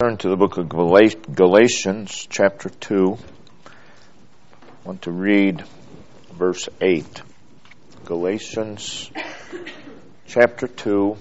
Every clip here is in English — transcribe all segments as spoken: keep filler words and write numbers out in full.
Turn to the book of Galatians, chapter two. I want to read verse eight. Galatians, chapter two,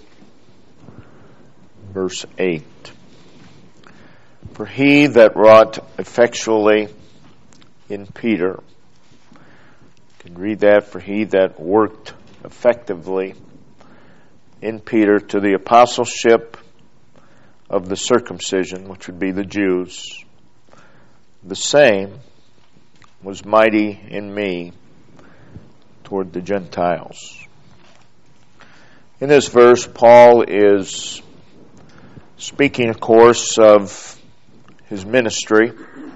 verse eight. For he that wrought effectually in Peter, you can read that, for he that worked effectively in Peter to the apostleship of the circumcision, which would be the Jews, the same was mighty in me toward the Gentiles. In this verse, Paul is speaking, of course, of his ministry.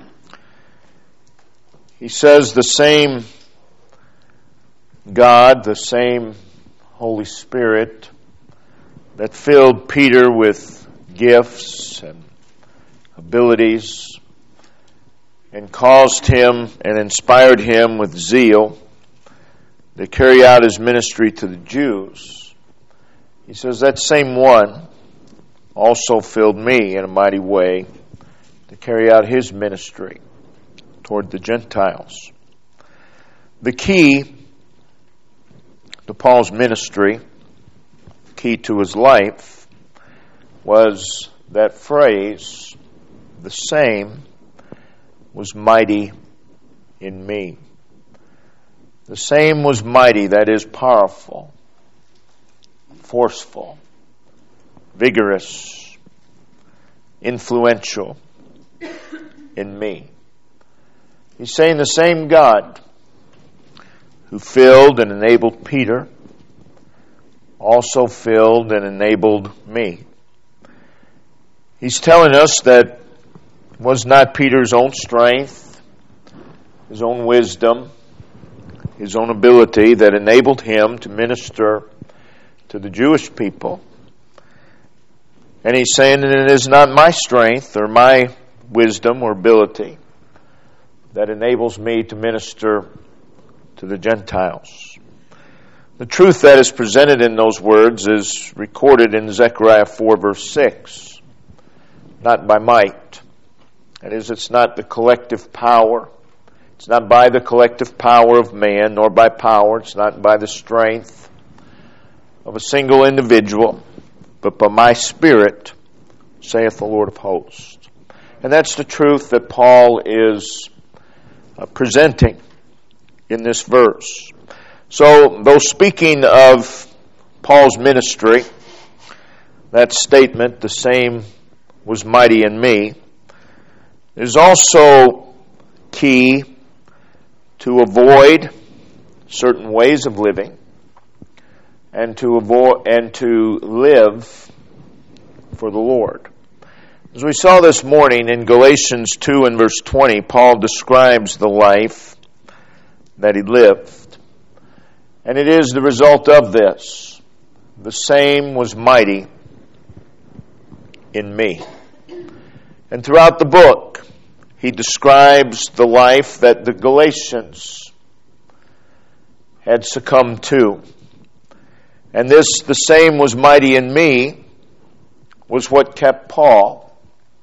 He says the same God, the same Holy Spirit that filled Peter with gifts and abilities and caused him and inspired him with zeal to carry out his ministry to the Jews. He says that same one also filled me in a mighty way to carry out his ministry toward the Gentiles. The key to Paul's ministry, the key to his life, was that phrase, the same was mighty in me. The same was mighty, that is powerful, forceful, vigorous, influential in me. He's saying the same God who filled and enabled Peter also filled and enabled me. He's telling us that it was not Peter's own strength, his own wisdom, his own ability that enabled him to minister to the Jewish people. And he's saying that it is not my strength or my wisdom or ability that enables me to minister to the Gentiles. The truth that is presented in those words is recorded in Zechariah four, verse six. Not by might. That is, it's not the collective power. It's not by the collective power of man, nor by power. It's not by the strength of a single individual, but by my Spirit, saith the Lord of hosts. And that's the truth that Paul is uh, presenting in this verse. So, though speaking of Paul's ministry, that statement, the same was mighty in me, is also key to avoid certain ways of living and to avoid and to live for the Lord. As we saw this morning in Galatians two and verse twenty, Paul describes the life that he lived. And it is the result of this. The same was mighty in me. And throughout the book, he describes the life that the Galatians had succumbed to. And this, the same was mighty in me, was what kept Paul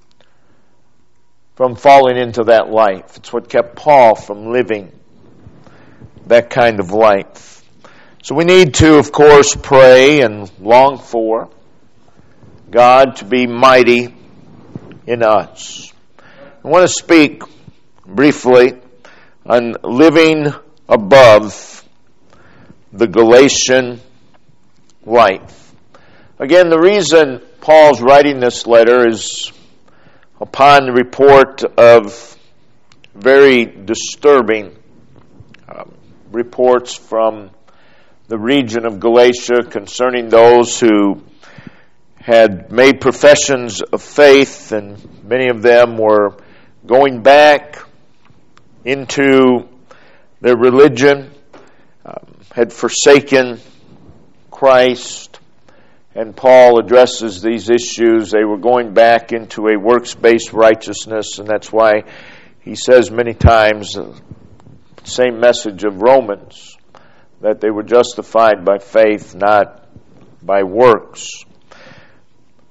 from falling into that life. It's what kept Paul from living that kind of life. So we need to, of course, pray and long for God to be mighty in us. I want to speak briefly on living above the Galatian life. Again, the reason Paul's writing this letter is upon the report of very disturbing um, reports from the region of Galatia concerning those who had made professions of faith, and many of them were going back into their religion, um, had forsaken Christ, and Paul addresses these issues. They were going back into a works-based righteousness, and that's why he says many times the same message of Romans, that they were justified by faith, not by works.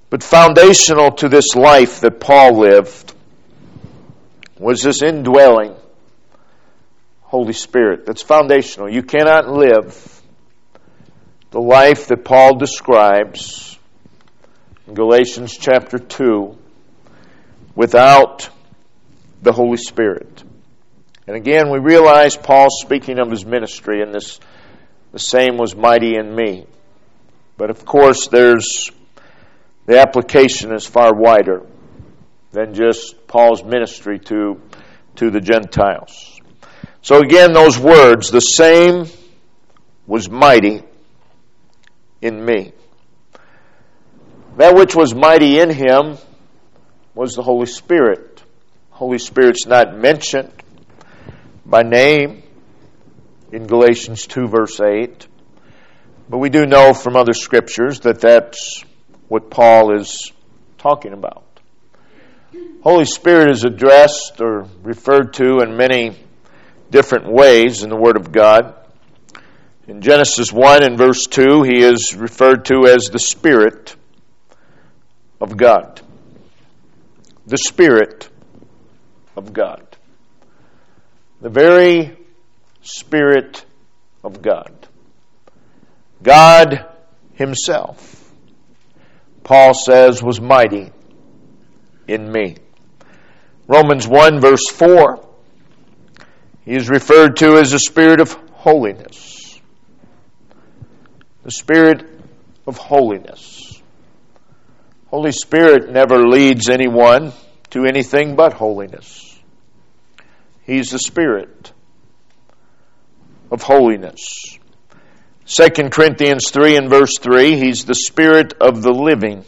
But foundational to this life that Paul lived was this indwelling Holy Spirit. That's foundational. You cannot live the life that Paul describes in Galatians chapter two without the Holy Spirit. And again, we realize Paul's speaking of his ministry, and this the same was mighty in me. But of course, there's the application is far wider than just Paul's ministry to, to the Gentiles. So again, those words, the same was mighty in me. That which was mighty in him was the Holy Spirit. Holy Spirit's not mentioned by name in Galatians two verse eight. But we do know from other scriptures that that's what Paul is talking about. Holy Spirit is addressed or referred to in many different ways in the Word of God. In Genesis one and verse two, he is referred to as the Spirit of God. The Spirit of God. The very Spirit of God. God Himself, Paul says, was mighty in me. Romans one verse four, he is referred to as the Spirit of holiness. The Spirit of holiness. Holy Spirit never leads anyone to anything but holiness. He's the Spirit of holiness. Second Corinthians three and verse three, He's the Spirit of the living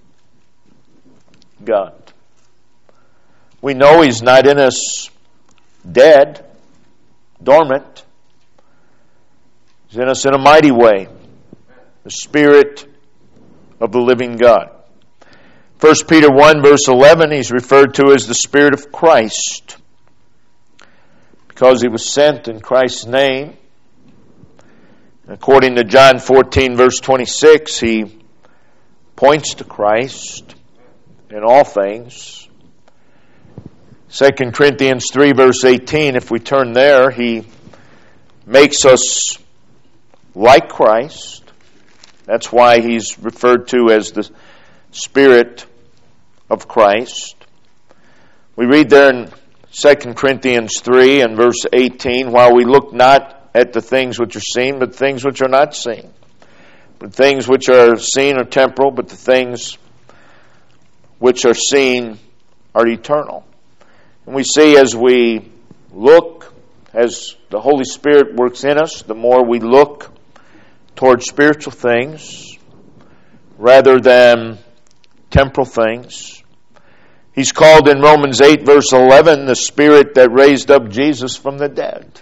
God. We know He's not in us dead, dormant. He's in us in a mighty way. The Spirit of the living God. First Peter one verse eleven, He's referred to as the Spirit of Christ, because He was sent in Christ's name. According to John fourteen verse twenty-six, He points to Christ in all things. Second Corinthians three verse eighteen, if we turn there, He makes us like Christ. That's why He's referred to as the Spirit of Christ. We read there in Second Corinthians three and verse eighteen, while we look not at the things which are seen, but things which are not seen. But things which are seen are temporal, but the things which are seen are eternal. And we see as we look, as the Holy Spirit works in us, the more we look towards spiritual things rather than temporal things. He's called in Romans eight verse eleven the Spirit that raised up Jesus from the dead.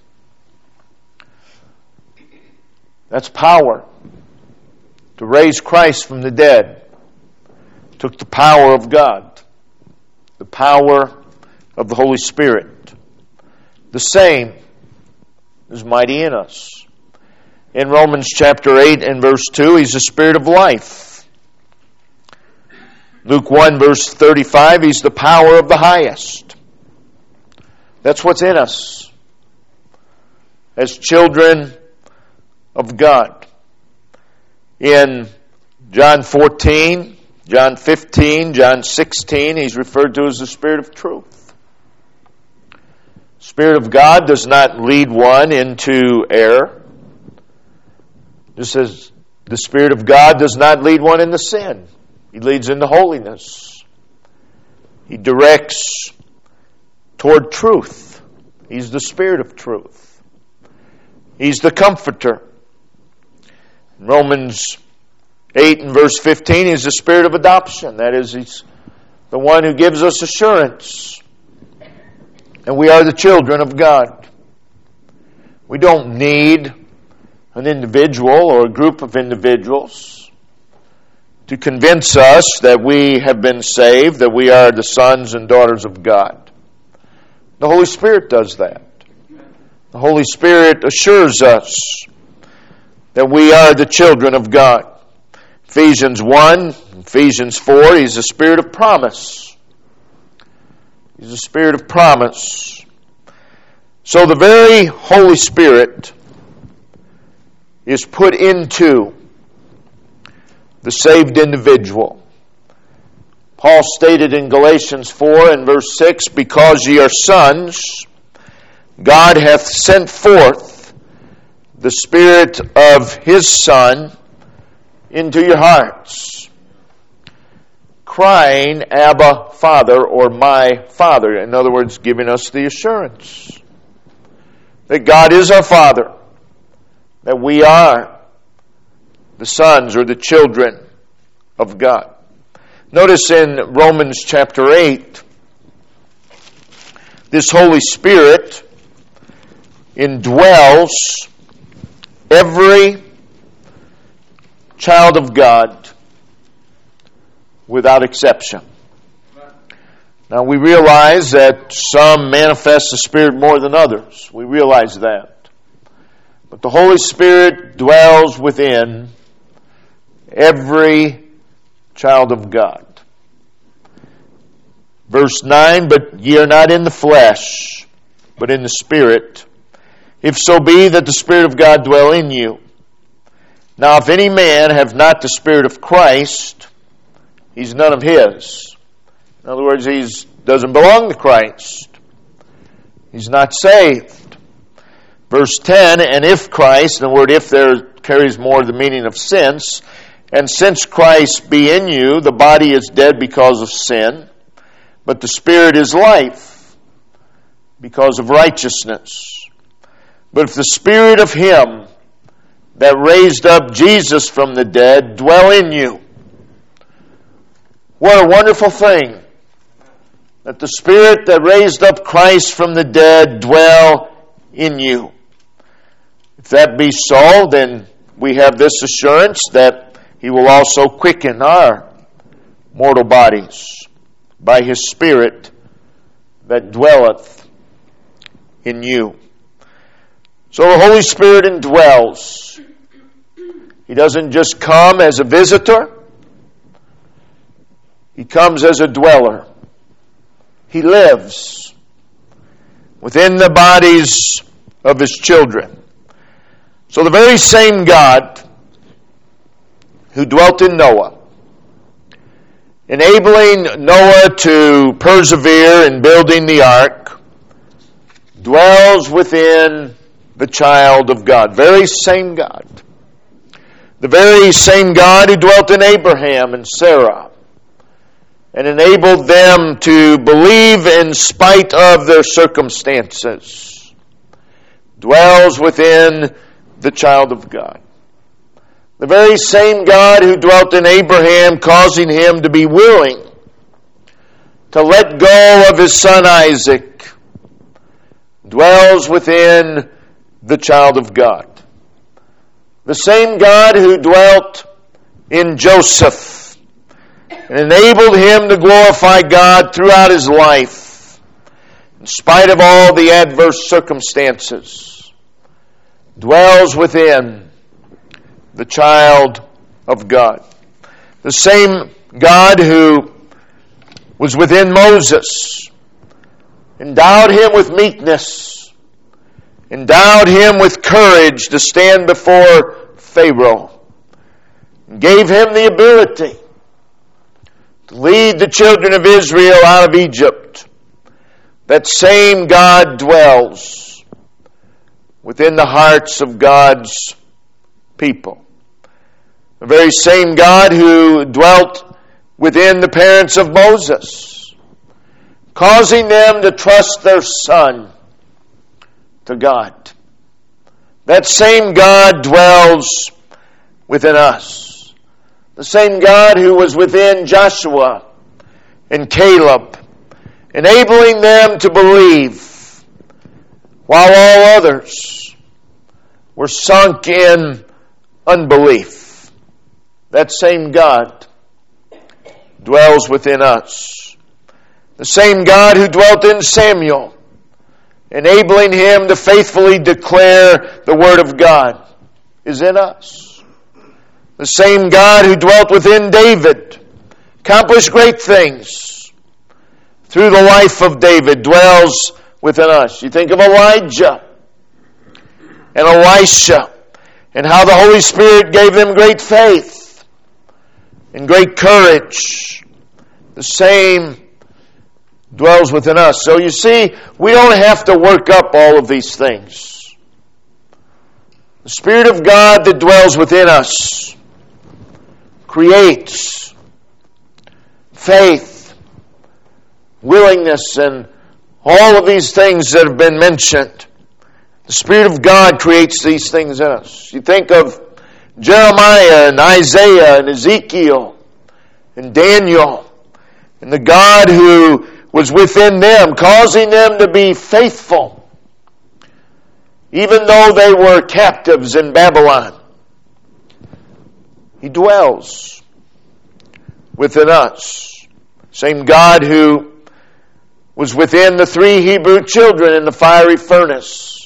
That's power. To raise Christ from the dead took the power of God, the power of the Holy Spirit. The same is mighty in us. In Romans chapter eight and verse two, He's the Spirit of life. Luke one verse thirty-five, He's the power of the highest. That's what's in us as children of God. In John fourteen, John fifteen, John sixteen, He's referred to as the Spirit of truth. Spirit of God does not lead one into error. Just as the Spirit of God does not lead one into sin. He leads into holiness. He directs toward truth. He's the Spirit of truth. He's the Comforter. In Romans eight and verse fifteen, He's the Spirit of adoption. That is, He's the one who gives us assurance. And we are the children of God. We don't need an individual or a group of individuals to convince us that we have been saved, that we are the sons and daughters of God. The Holy Spirit does that. The Holy Spirit assures us that we are the children of God. Ephesians one, Ephesians four, He's a Spirit of promise. He's a Spirit of promise. So the very Holy Spirit is put into the saved individual. Paul stated in Galatians four and verse six, because ye are sons, God hath sent forth the Spirit of His Son into your hearts, crying, Abba, Father, or my Father. In other words, giving us the assurance that God is our Father, that we are the sons or the children of God. Notice in Romans chapter eight, this Holy Spirit indwells every child of God without exception. Now we realize that some manifest the Spirit more than others. We realize that. But the Holy Spirit dwells within every child of God. Verse nine, but ye are not in the flesh, but in the Spirit, if so be that the Spirit of God dwell in you. Now if any man have not the Spirit of Christ, he's none of his. In other words, he doesn't belong to Christ. He's not saved. Verse ten, and if Christ, and the word if there carries more the meaning of since, and since Christ be in you, the body is dead because of sin, but the Spirit is life because of righteousness. But if the Spirit of Him that raised up Jesus from the dead dwell in you, what a wonderful thing that the Spirit that raised up Christ from the dead dwell in you. If that be so, then we have this assurance that He will also quicken our mortal bodies by His Spirit that dwelleth in you. So the Holy Spirit indwells. He doesn't just come as a visitor. He comes as a dweller. He lives within the bodies of His children. So the very same God who dwelt in Noah, enabling Noah to persevere in building the ark, dwells within the child of God. Very same God. The very same God who dwelt in Abraham and Sarah and enabled them to believe in spite of their circumstances, dwells within the child of God. The very same God who dwelt in Abraham, causing him to be willing to let go of his son Isaac, dwells within the child of God. The same God who dwelt in Joseph and enabled him to glorify God throughout his life, in spite of all the adverse circumstances, dwells within the child of God. The same God who was within Moses, endowed him with meekness, endowed him with courage to stand before Pharaoh, gave him the ability to lead the children of Israel out of Egypt. That same God dwells within the hearts of God's people. The very same God who dwelt within the parents of Moses, causing them to trust their son to God. That same God dwells within us. The same God who was within Joshua and Caleb, enabling them to believe while all others were sunk in unbelief. That same God dwells within us. The same God who dwelt in Samuel, enabling him to faithfully declare the Word of God, is in us. The The same God who dwelt within David accomplished great things through the life of David dwells within us. You think of Elijah and Elisha and how the Holy Spirit gave them great faith and great courage. The same dwells within us. So you see, we don't have to work up all of these things. The Spirit of God that dwells within us creates faith, willingness, and all of these things that have been mentioned. The Spirit of God creates these things in us. You think of Jeremiah and Isaiah and Ezekiel and Daniel and the God who was within them, causing them to be faithful, even though they were captives in Babylon. He dwells within us. Same God who was within the three Hebrew children in the fiery furnace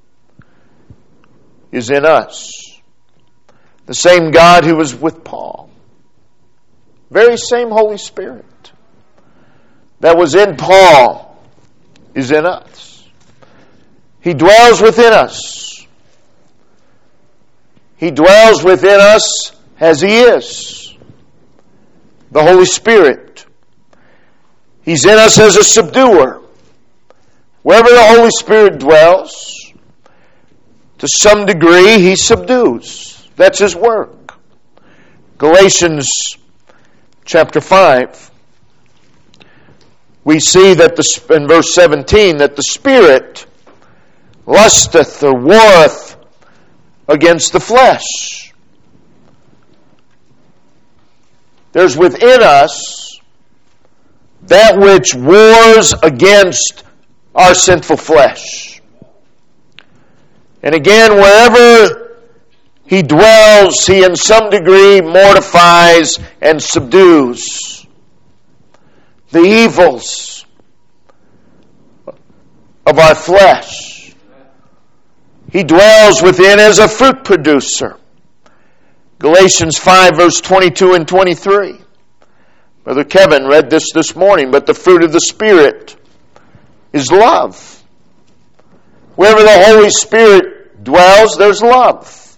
is in us. The same God who was with Paul. Very same Holy Spirit that was in Paul is in us. He dwells within us. He dwells within us as He is. The Holy Spirit. He's in us as a subduer. Wherever the Holy Spirit dwells, to some degree He subdues. That's His work. Galatians chapter five. We see that the, in verse seventeen that the Spirit lusteth or warreth against the flesh. There's within us that which wars against our sinful flesh. And again, wherever He dwells, He in some degree mortifies and subdues the evils of our flesh. He dwells within as a fruit producer. Galatians five verse twenty-two and twenty-three. Brother Kevin read this this morning, but the fruit of the Spirit is love. Wherever the Holy Spirit dwells, there's love.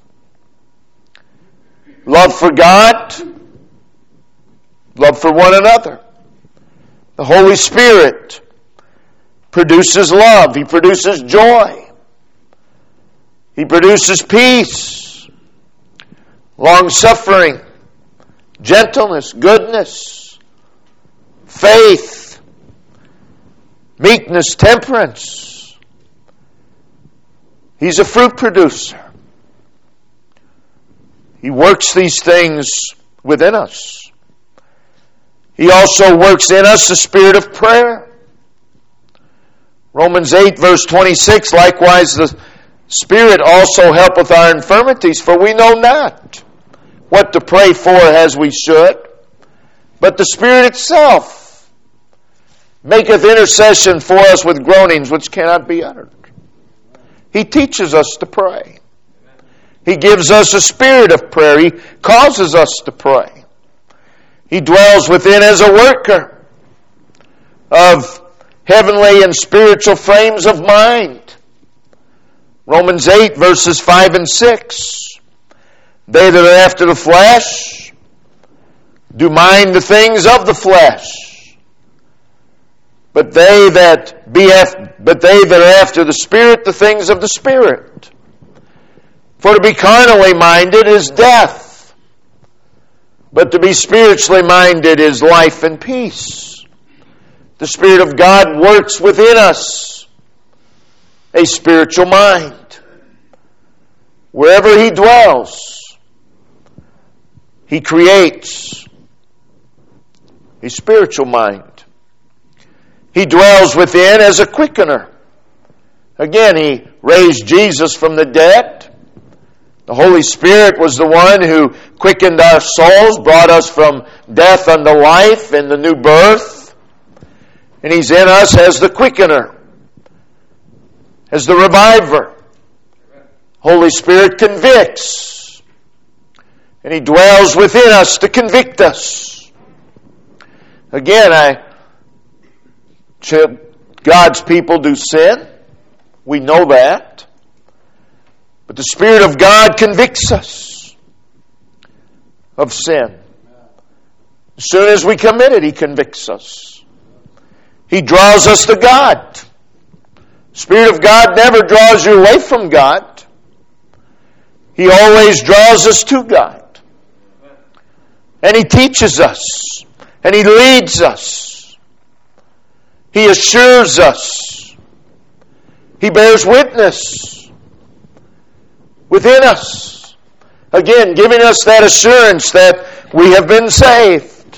Love for God, love for one another. The Holy Spirit produces love. He produces joy. He produces peace, long-suffering, gentleness, goodness, faith, meekness, temperance. He's a fruit producer. He works these things within us. He also works in us the spirit of prayer. Romans eight verse twenty-six, likewise the Spirit also helpeth our infirmities, for we know not what to pray for as we should, but the Spirit itself maketh intercession for us with groanings which cannot be uttered. He teaches us to pray. He gives us a spirit of prayer. He causes us to pray. He dwells within as a worker of heavenly and spiritual frames of mind. Romans eight verses five and six. They that are after the flesh do mind the things of the flesh. But they that be after, but they that are after the Spirit, the things of the Spirit. For to be carnally minded is death, but to be spiritually minded is life and peace. The Spirit of God works within us a spiritual mind. Wherever He dwells, He creates a spiritual mind. He dwells within as a quickener. Again, He raised Jesus from the dead. The Holy Spirit was the one who quickened our souls, brought us from death unto life in the new birth. And He's in us as the quickener, as the reviver. Holy Spirit convicts And He dwells within us to convict us. Again, I, God's people do sin. We know that. But the Spirit of God convicts us of sin. As soon as we commit it, He convicts us. He draws us to God. The Spirit of God never draws you away from God. He always draws us to God. And He teaches us. And He leads us. He assures us. He bears witness within us. Again, giving us that assurance that we have been saved.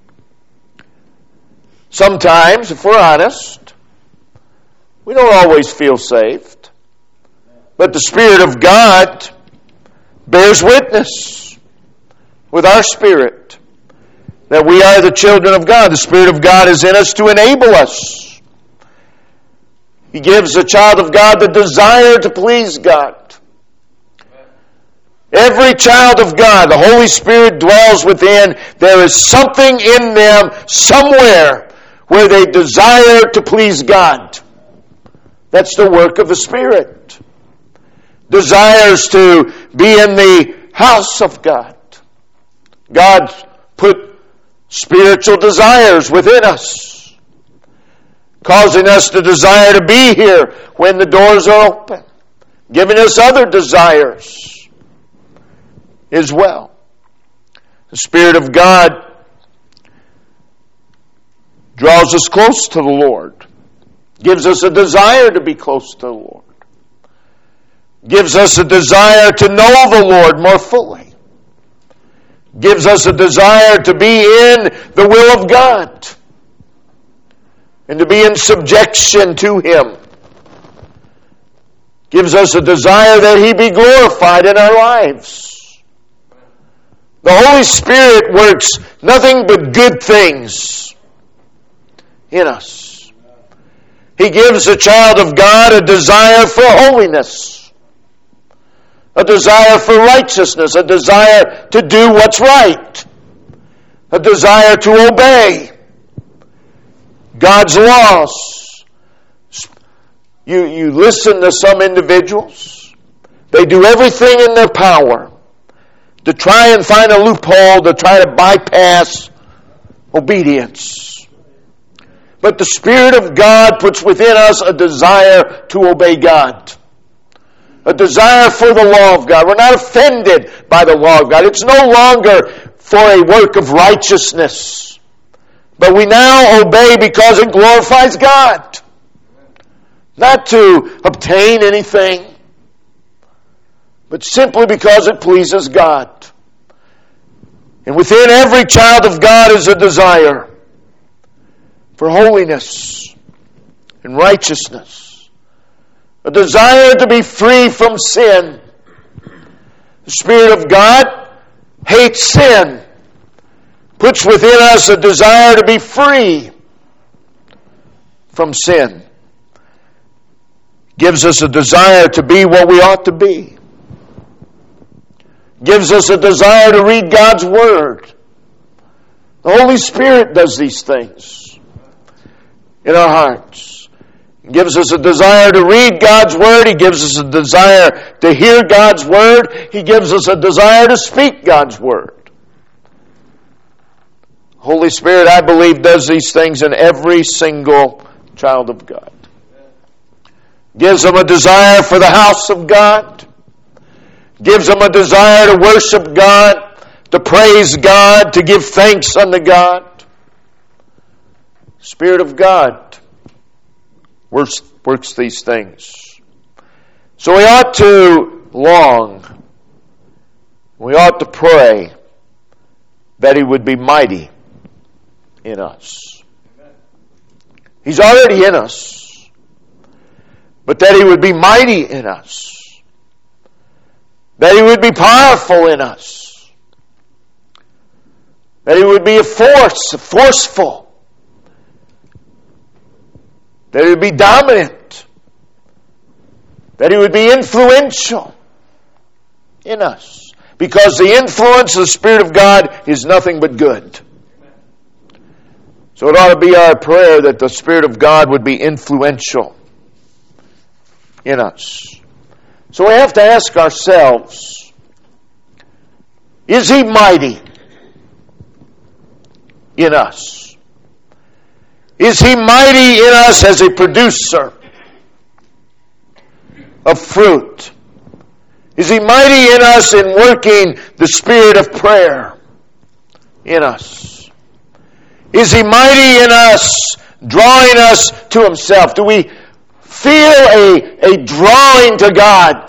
Sometimes, if we're honest, we don't always feel saved. But the Spirit of God bears witness with our spirit that we are the children of God. The Spirit of God is in us to enable us. He gives the child of God the desire to please God. Every child of God, the Holy Spirit dwells within. There is something in them somewhere where they desire to please God. That's the work of the Spirit. Desires to be in the house of God. God put spiritual desires within us, causing us to desire to be here when the doors are open, giving us other desires as well. The Spirit of God draws us close to the Lord, gives us a desire to be close to the Lord, gives us a desire to know the Lord more fully, gives us a desire to be in the will of God and to be in subjection to Him, gives us a desire that He be glorified in our lives. The Holy Spirit works nothing but good things in us. He gives the child of God a desire for holiness, a desire for righteousness, a desire to do what's right, a desire to obey God's laws. You, you listen to some individuals, they do everything in their power to try and find a loophole, to try to bypass obedience. But the Spirit of God puts within us a desire to obey God. A desire for the law of God. We're not offended by the law of God. It's no longer for a work of righteousness. But we now obey because it glorifies God. Not to obtain anything, but simply because it pleases God. And within every child of God is a desire for holiness and righteousness. A desire to be free from sin. The Spirit of God hates sin. Puts within us a desire to be free from sin. Gives us a desire to be what we ought to be. Gives us a desire to read God's Word. The Holy Spirit does these things in our hearts. He gives us a desire to read God's Word. He gives us a desire to hear God's Word. He gives us a desire to speak God's Word. Holy Spirit, I believe, does these things in every single child of God. Gives them a desire for the house of God. Gives them a desire to worship God, to praise God, to give thanks unto God. Spirit of God works, works these things. So we ought to long, we ought to pray that He would be mighty in us. He's already in us, but that He would be mighty in us. That He would be powerful in us. That He would be a force, forceful. That He would be dominant. That He would be influential in us. Because the influence of the Spirit of God is nothing but good. So it ought to be our prayer that the Spirit of God would be influential in us. So we have to ask ourselves, is He mighty in us? Is He mighty in us as a producer of fruit? Is He mighty in us in working the spirit of prayer in us? Is He mighty in us, drawing us to Himself? Do we feel a, a drawing to God?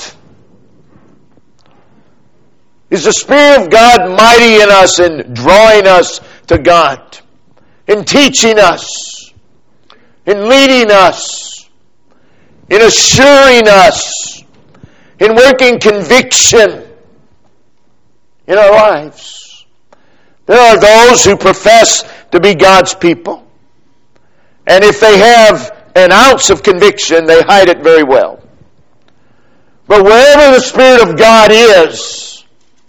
Is the Spirit of God mighty in us in drawing us to God? In teaching us? In leading us? In assuring us? In working conviction in our lives? There are those who profess to be God's people. And if they have an ounce of conviction, they hide it very well. But wherever the Spirit of God is,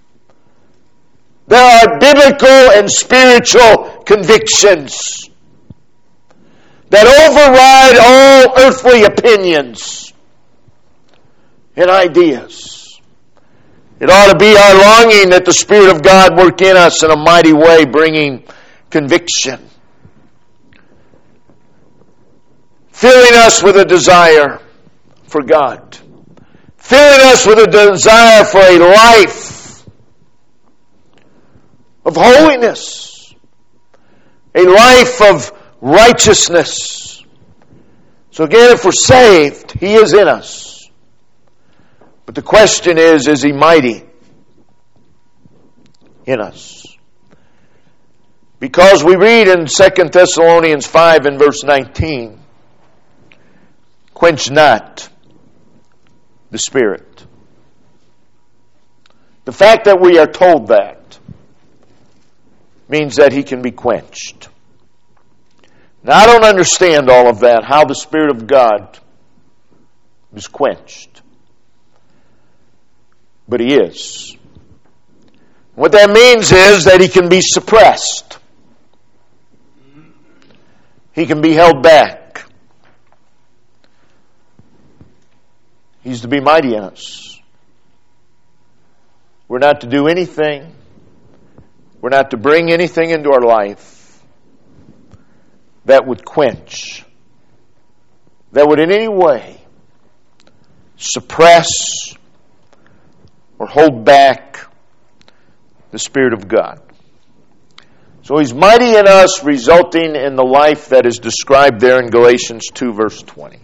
there are biblical and spiritual convictions that override all earthly opinions and ideas. It ought to be our longing that the Spirit of God work in us in a mighty way, bringing conviction, filling us with a desire for God, filling us with a desire for a life of holiness, a life of righteousness. So again, if we're saved, He is in us. But the question is, is He mighty in us? Because we read in Second Thessalonians five and verse nineteen, quench not the Spirit. The fact that we are told that means that He can be quenched. Now, I don't understand all of that, how the Spirit of God is quenched. But He is. What that means is that He can be suppressed. He can be held back. He's to be mighty in us. We're not to do anything. We're not to bring anything into our life that would quench, that would in any way suppress or hold back the Spirit of God. So He's mighty in us, resulting in the life that is described there in Galatians two, verse twenty.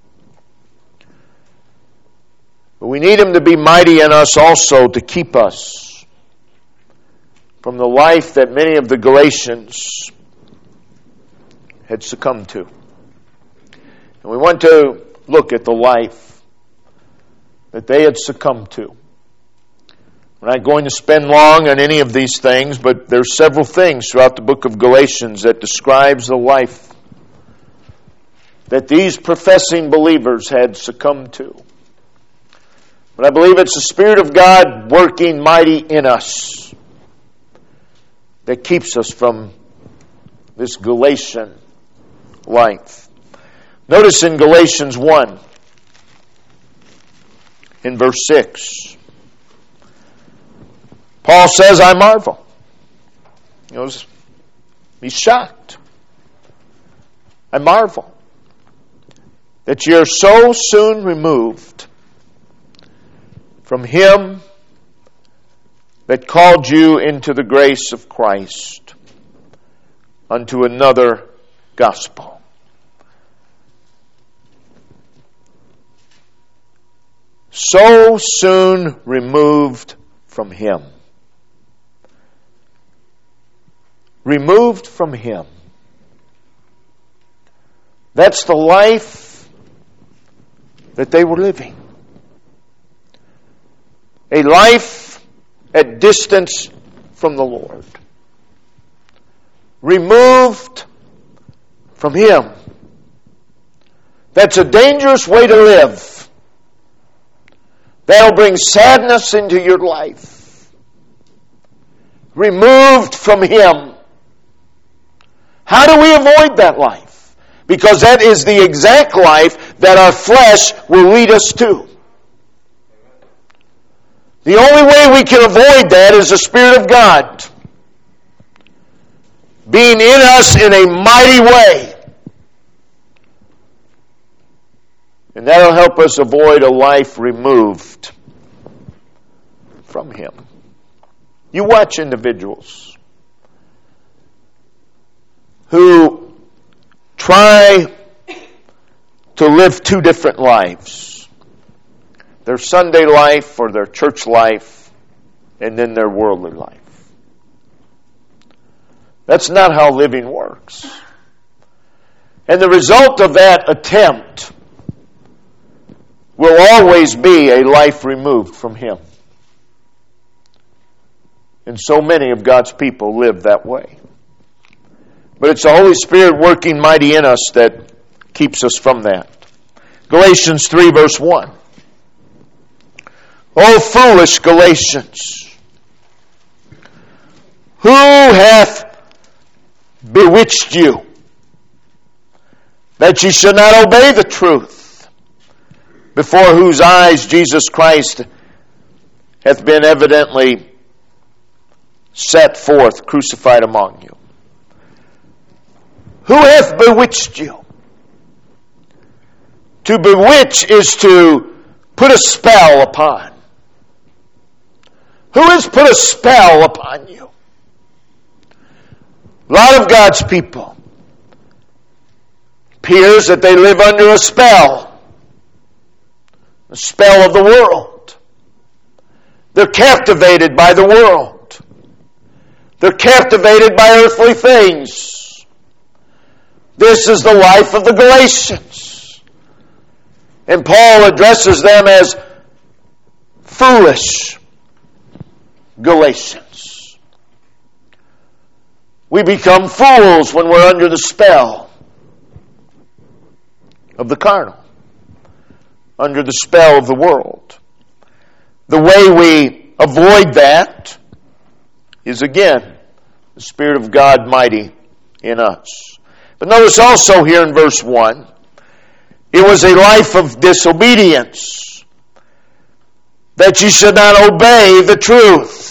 But we need Him to be mighty in us also to keep us from the life that many of the Galatians had succumbed to. And we want to look at the life that they had succumbed to. We're not going to spend long on any of these things, but there's several things throughout the book of Galatians that describes the life that these professing believers had succumbed to. But I believe it's the Spirit of God working mighty in us that keeps us from this Galatian life. Notice in Galatians one, in verse six, Paul says, I marvel. You know, he's shocked. I marvel that you're so soon removed from Him that called you into the grace of Christ unto another gospel. So soon removed from Him. Removed from Him. That's the life that they were living. A life at distance from the Lord. Removed from Him. That's a dangerous way to live. That'll bring sadness into your life. removed from Him. How do we avoid that life? Because that is the exact life that our flesh will lead us to. The only way we can avoid that is the Spirit of God being in us in a mighty way. And that'll help us avoid a life removed from Him. You watch individuals who try to live two different lives. Their Sunday life or their church life, and then their worldly life. That's not how living works. And the result of that attempt will always be a life removed from Him. And so many of God's people live that way. But it's the Holy Spirit working mighty in us that keeps us from that. Galatians three verse one. O foolish Galatians, who hath bewitched you, that ye should not obey the truth, before whose eyes Jesus Christ hath been evidently set forth, crucified among you? Who hath bewitched you? To bewitch is to put a spell upon. Who has put a spell upon you? A lot of God's people appears that they live under a spell. The spell of the world. They're captivated by the world. They're captivated by earthly things. This is the life of the Galatians. And Paul addresses them as foolish Galatians. We become fools when we're under the spell of the carnal, under the spell of the world. The way we avoid that is, again, the Spirit of God mighty in us. But notice also here in verse one, it was a life of disobedience, that ye should not obey the truth.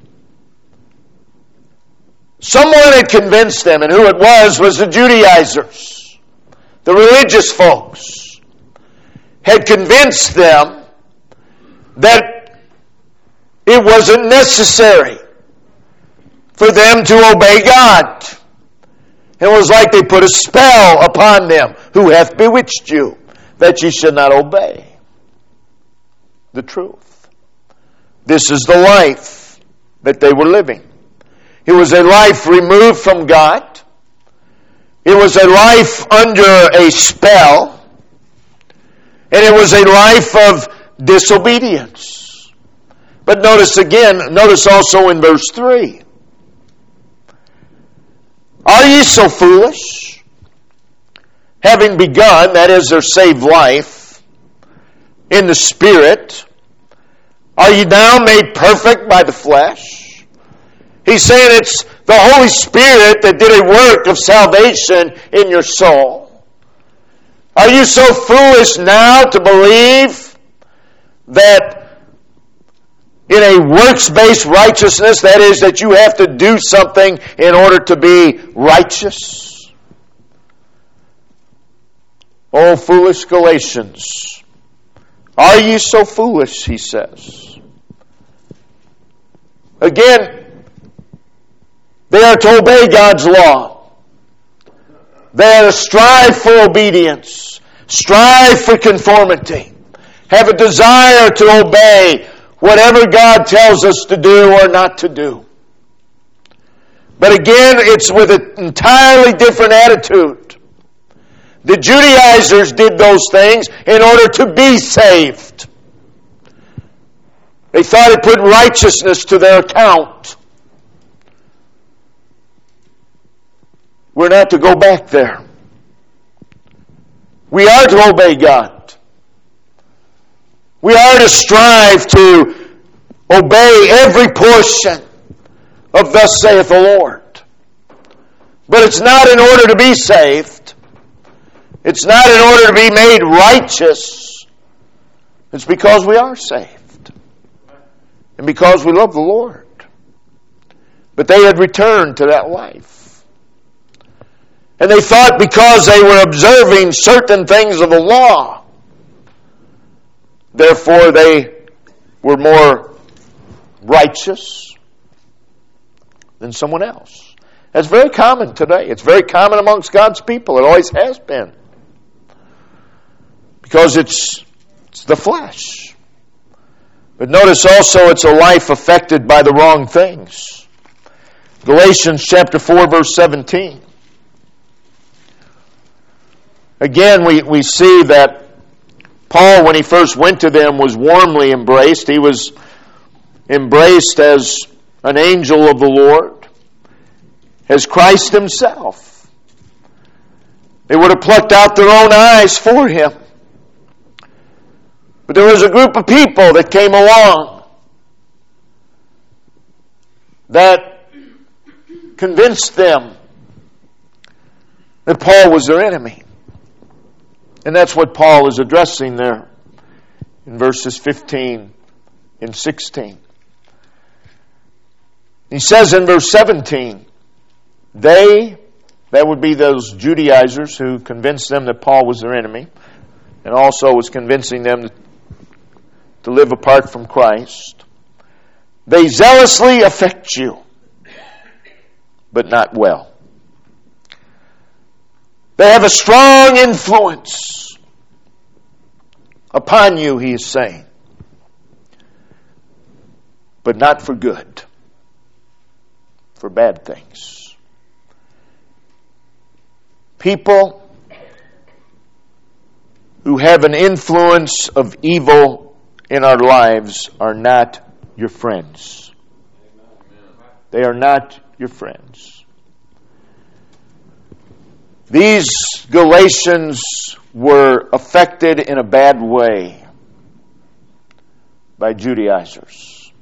Someone had convinced them, and who it was was the Judaizers, the religious folks, had convinced them that it wasn't necessary for them to obey God. It was like they put a spell upon them. Who hath bewitched you, that ye should not obey the truth? This is the life that they were living. It was a life removed from God. It was a life under a spell. And it was a life of disobedience. But notice again, notice also in verse three. Are ye so foolish? Having begun, that is their saved life, in the Spirit, are ye now made perfect by the flesh? He's saying it's the Holy Spirit that did a work of salvation in your soul. Are you so foolish now to believe that in a works-based righteousness, that is, that you have to do something in order to be righteous? Oh, foolish Galatians, are ye so foolish, he says. Again, they are to obey God's law. They are to strive for obedience, strive for conformity, have a desire to obey whatever God tells us to do or not to do. But again, it's with an entirely different attitude. The Judaizers did those things in order to be saved. They thought it put righteousness to their account. We're not to go back there. We are to obey God. We are to strive to obey every portion of thus saith the Lord. But it's not in order to be saved. It's not in order to be made righteous. It's because we are saved. And because we love the Lord. But they had returned to that life. And they thought because they were observing certain things of the law, therefore they were more righteous than someone else. That's very common today. It's very common amongst God's people. It always has been. Because it's, it's the flesh. But notice also it's a life affected by the wrong things. Galatians chapter four, verse seventeen. Again, we, we see that Paul, when he first went to them, was warmly embraced. He was embraced as an angel of the Lord, as Christ himself. They would have plucked out their own eyes for him. But there was a group of people that came along that convinced them that Paul was their enemy. And that's what Paul is addressing there in verses fifteen and sixteen. He says in verse seventeen, they, that would be those Judaizers who convinced them that Paul was their enemy, and also was convincing them to live apart from Christ, they zealously affect you, but not well. They have a strong influence upon you, he is saying, but not for good, for bad things. People who have an influence of evil in our lives are not your friends. They are not your friends. These Galatians were affected in a bad way by Judaizers.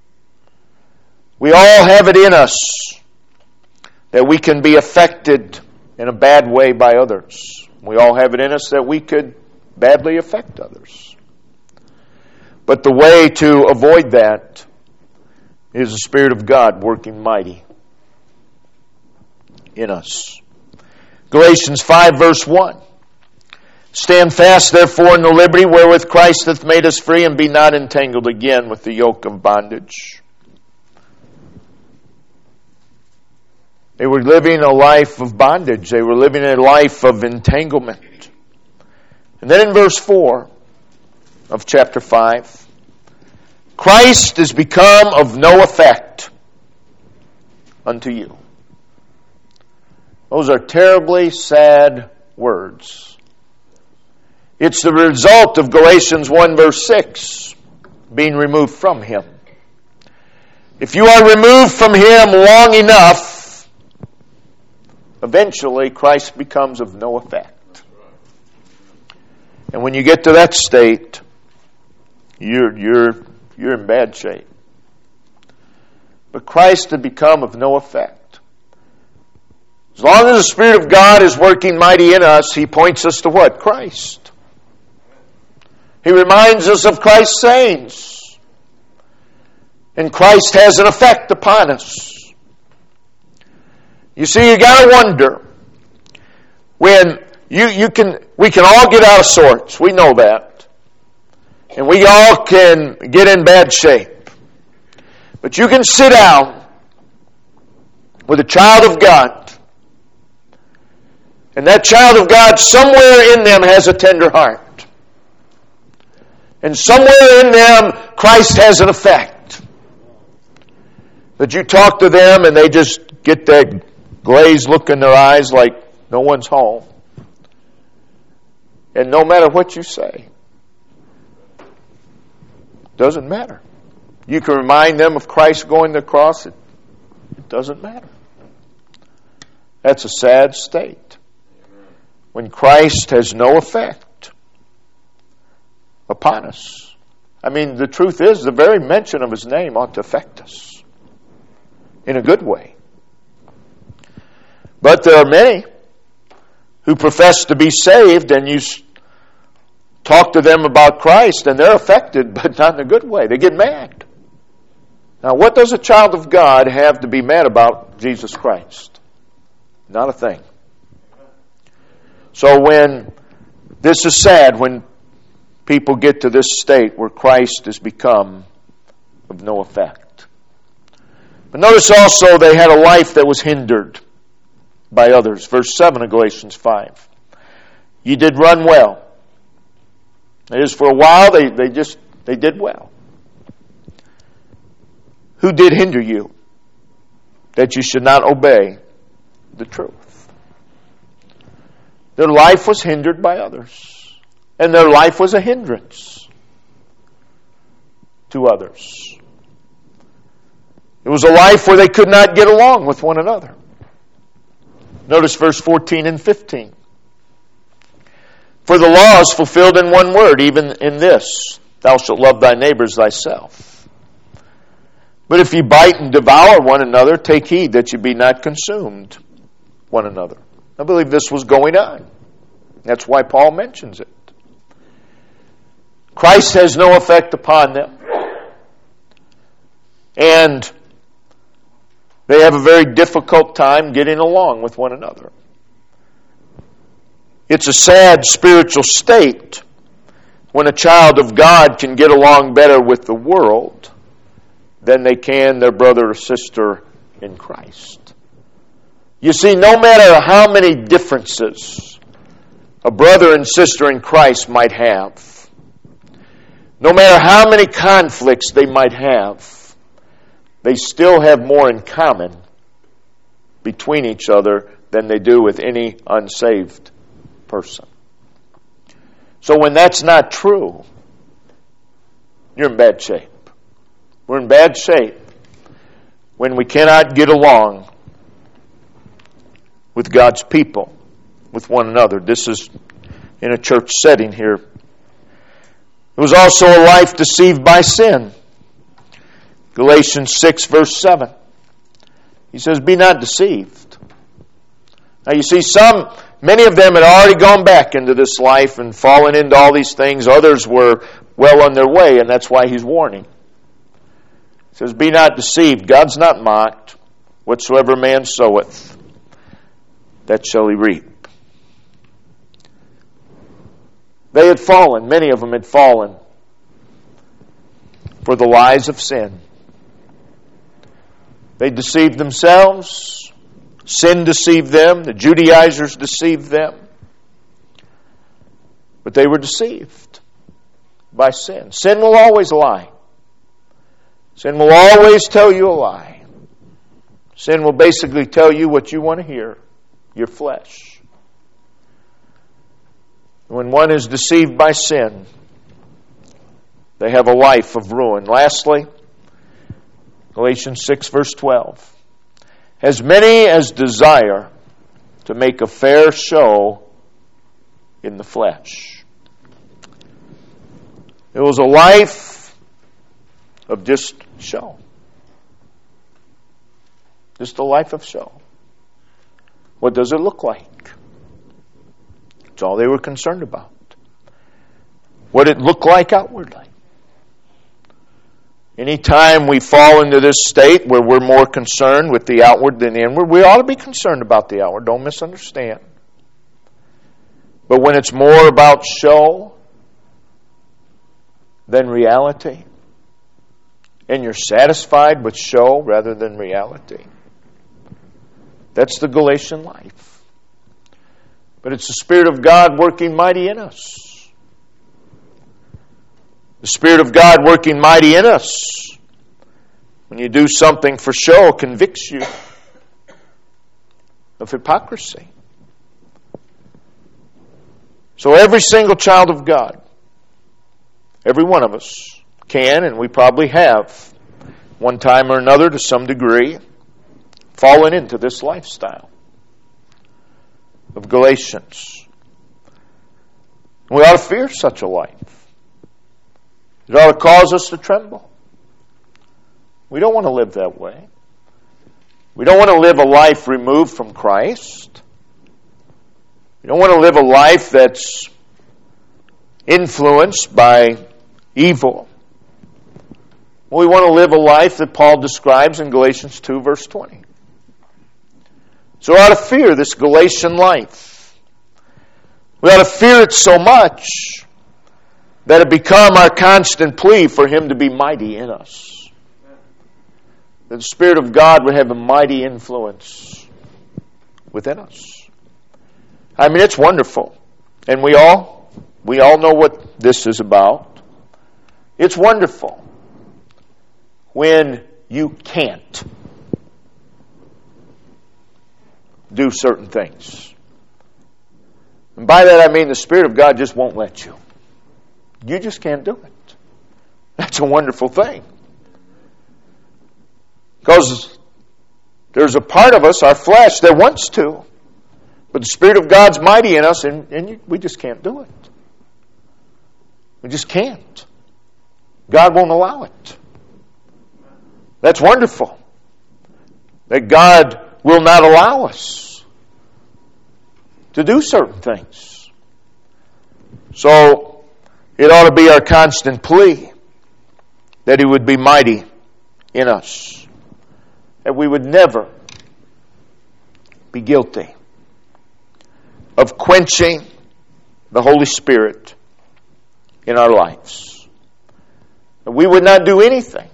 We all have it in us that we can be affected in a bad way by others. We all have it in us that we could badly affect others. But the way to avoid that is the Spirit of God working mighty in us. Galatians five, verse one. Stand fast, therefore, in the liberty wherewith Christ hath made us free, and be not entangled again with the yoke of bondage. They were living a life of bondage. They were living a life of entanglement. And then in verse four of chapter five, Christ is become of no effect unto you. Those are terribly sad words. It's the result of Galatians one verse six, being removed from him. If you are removed from him long enough, eventually Christ becomes of no effect. And when you get to that state, you're, you're, you're in bad shape. But Christ had become of no effect. As long as the Spirit of God is working mighty in us, he points us to what? Christ. He reminds us of Christ's sayings. And Christ has an effect upon us. You see, you got to wonder when you, you can, we can all get out of sorts. We know that. And we all can get in bad shape. But you can sit down with a child of God, and that child of God, somewhere in them has a tender heart. And somewhere in them, Christ has an effect. That you talk to them and they just get that glazed look in their eyes like no one's home. And no matter what you say, doesn't matter. You can remind them of Christ going to the cross. It, it doesn't matter. That's a sad state. When Christ has no effect upon us. I mean, the truth is, the very mention of his name ought to affect us. in a good way. But there are many who profess to be saved, and you talk to them about Christ, and they're affected, but not in a good way. They get mad. Now, what does a child of God have to be mad about Jesus Christ? Not a thing. So when this is sad, when people get to this state where Christ has become of no effect. But notice also they had a life that was hindered by others. Verse seven of Galatians five. You did run well. That is, for a while they, they just they did well. Who did hinder you that you should not obey the truth? Their life was hindered by others, and their life was a hindrance to others. It was a life where they could not get along with one another. Notice verse fourteen and fifteen. For the law is fulfilled in one word, even in this, thou shalt love thy neighbor as thyself. But if ye bite and devour one another, take heed that ye be not consumed one another. I believe this was going on. That's why Paul mentions it. Christ has no effect upon them. And they have a very difficult time getting along with one another. It's a sad spiritual state when a child of God can get along better with the world than they can their brother or sister in Christ. You see, no matter how many differences a brother and sister in Christ might have, no matter how many conflicts they might have, they still have more in common between each other than they do with any unsaved person. So when that's not true, you're in bad shape. We're in bad shape when we cannot get along with God's people, with one another. This is in a church setting here. It was also a life deceived by sin. Galatians six, verse seven. He says, be not deceived. Now you see, some, many of them had already gone back into this life and fallen into all these things. Others were well on their way, and that's why he's warning. He says, be not deceived. God's not mocked. Whatsoever man soweth, that shall he reap. They had fallen. Many of them had fallen for the lies of sin. They deceived themselves. Sin deceived them. The Judaizers deceived them. But they were deceived by sin. Sin will always lie. Sin will always tell you a lie. Sin will basically tell you what you want to hear, your flesh. When one is deceived by sin, they have a life of ruin. Lastly, Galatians six, verse twelve. As many as desire to make a fair show in the flesh. It was a life of just show. Just a life of show. What does it look like? That's all they were concerned about. What it looked like outwardly. Anytime we fall into this state where we're more concerned with the outward than the inward, we ought to be concerned about the outward. Don't misunderstand. But when it's more about show than reality, and you're satisfied with show rather than reality, that's the Galatian life. But it's the Spirit of God working mighty in us. The Spirit of God working mighty in us. When you do something for show, convicts you of hypocrisy. So every single child of God, every one of us can, and we probably have, one time or another to some degree, fallen into this lifestyle of Galatians. We ought to fear such a life. It ought to cause us to tremble. We don't want to live that way. We don't want to live a life removed from Christ. We don't want to live a life that's influenced by evil. We want to live a life that Paul describes in Galatians two, verse twenty. So we ought to fear this Galatian life. We ought to fear it so much that it become our constant plea for Him to be mighty in us. That the Spirit of God would have a mighty influence within us. I mean, it's wonderful. And we all, we all know what this is about. It's wonderful when you can't do certain things. And by that I mean the Spirit of God just won't let you. You just can't do it. That's a wonderful thing. Because there's a part of us, our flesh, that wants to. But the Spirit of God's mighty in us, and, and we just can't do it. We just can't. God won't allow it. That's wonderful. That God will not allow us to do certain things. So, it ought to be our constant plea that He would be mighty in us. That we would never be guilty of quenching the Holy Spirit in our lives. That we would not do anything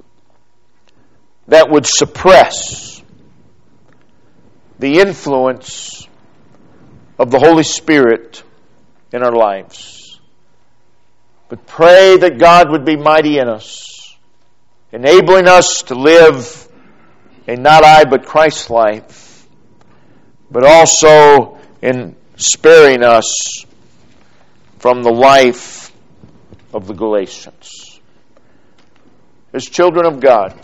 that would suppress the influence of the Holy Spirit in our lives. But pray that God would be mighty in us, enabling us to live a not I but Christ life, but also in sparing us from the life of the Galatians. As children of God,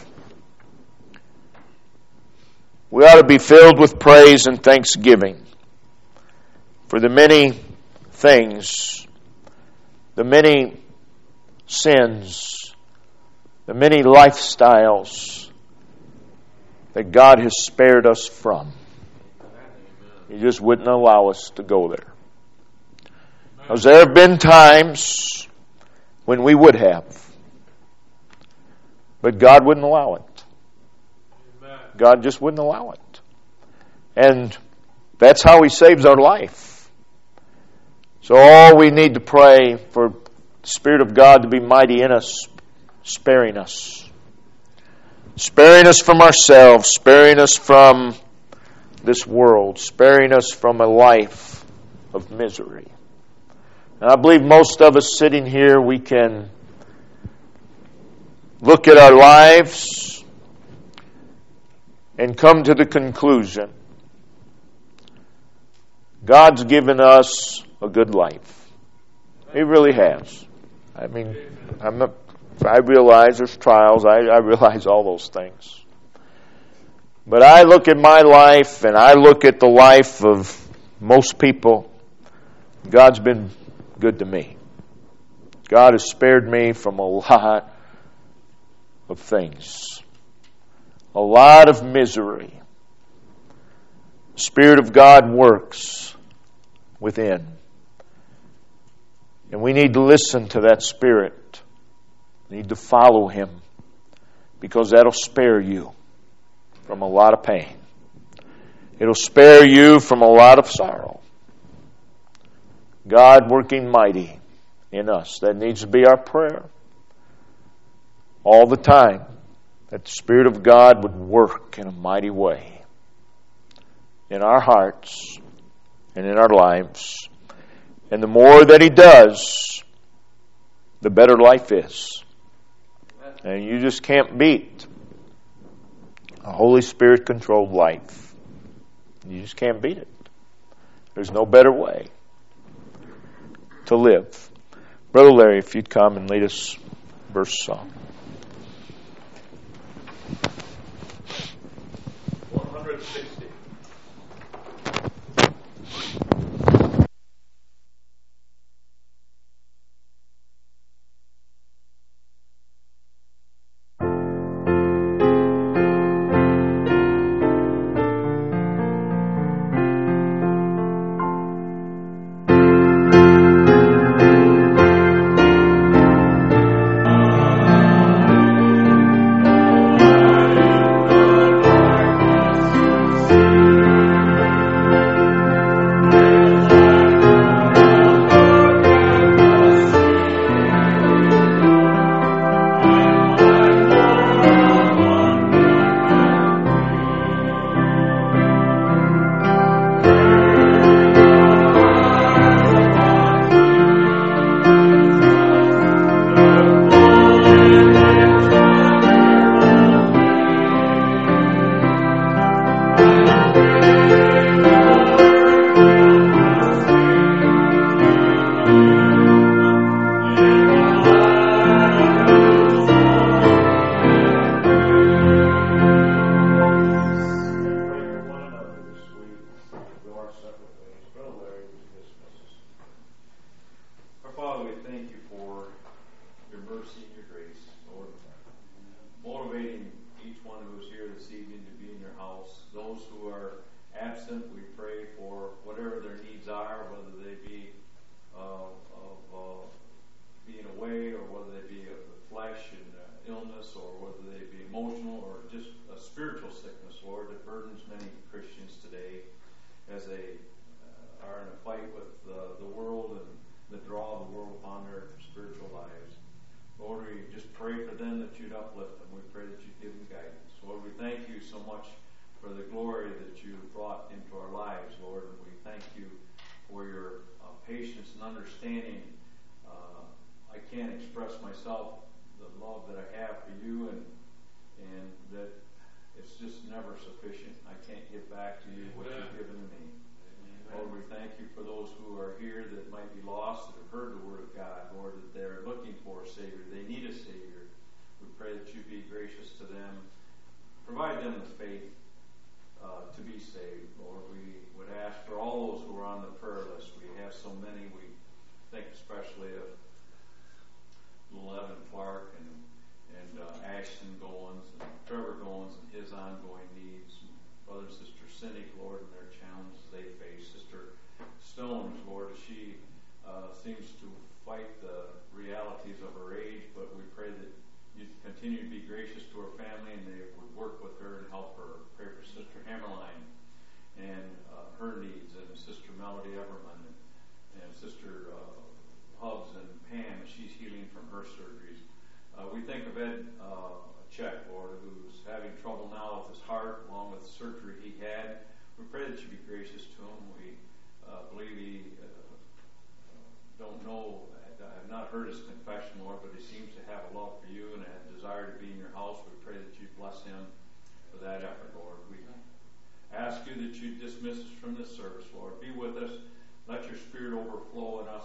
we ought to be filled with praise and thanksgiving for the many things, the many sins, the many lifestyles that God has spared us from. He just wouldn't allow us to go there. Because there have been times when we would have, but God wouldn't allow it. God just wouldn't allow it. And that's how He saves our life. So all we need to pray for the Spirit of God to be mighty in us, sparing us. Sparing us from ourselves, sparing us from this world, sparing us from a life of misery. And I believe most of us sitting here, we can look at our lives and come to the conclusion God's given us a good life. He really has. I mean, I'm not, I realize there's trials. I, I realize all those things. But I look at my life and I look at the life of most people. God's been good to me. God has spared me from a lot of things. A lot of misery. The Spirit of God works within. And we need to listen to that Spirit. We need to follow Him, because that'll spare you from a lot of pain. It'll spare you from a lot of sorrow. God working mighty in us. That needs to be our prayer all the time. That the Spirit of God would work in a mighty way in our hearts and in our lives. And the more that He does, the better life is. And you just can't beat a Holy Spirit-controlled life. You just can't beat it. There's no better way to live. Brother Larry, if you'd come and lead us verse song. one sixty. Father, we thank you for your mercy and your grace, Lord, motivating each one who is here this evening to be in your house. Those who are absent, we pray for whatever their needs are, whether they be uh, of uh, being away, or whether they be of the flesh and uh, illness, or whether they be emotional or just a spiritual sickness, Lord, that burdens many Christians today as they uh, are in a fight with uh, the world and the draw of the world upon their spiritual lives. Lord, we just pray for them that you'd uplift them. We pray that you'd give them guidance. Lord, we thank you so much for the glory that you brought into our lives, Lord, and we thank you for your uh, patience and understanding. Uh, I can't express myself the love that I have for you, and and that it's just never sufficient. I can't give back to you what you've given to me. Lord, we thank you for those who are here that might be lost, that have heard the word of God, Lord, that they're looking for a Savior. They need a Savior. We pray that you be gracious to them. Provide them the faith uh, to be saved, Lord. We would ask for all those who are on the prayer list. We have so many. We think especially of little Evan Clark and, and uh, Ashton Goins and Trevor Goins and his ongoing needs. Brother and Sister Cindy, Lord, and their challenges they face. Sister Stones, Lord, as she uh, seems to fight the realities of her age, but we pray that you continue to be gracious to her family and they would work with her and help her. Pray for Sister Hammerline and uh, her needs, and Sister Melody Everman and, and Sister uh, Hubbs and Pam as she's healing from her surgeries. Uh, we think of Ed uh, Check, Lord, who's having trouble now with his heart, along with the surgery he had. We pray that you be gracious to him. We uh, believe he uh, don't know, I have not heard his confession, Lord, but he seems to have a love for you and a desire to be in your house. We pray that you bless him for that effort, Lord. We ask you that you dismiss us from this service, Lord. Be with us. Let your Spirit overflow in us.